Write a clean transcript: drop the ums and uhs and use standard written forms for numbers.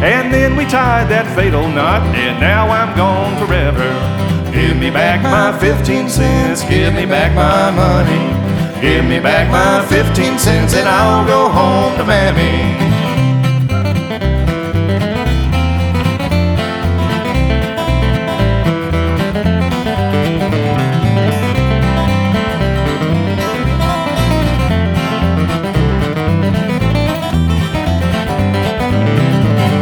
And then we tied that fatal knot, and now I'm gone forever. Give me back my 15 cents, give me back my money. Give me back my 15 cents and I'll go home to Mammy.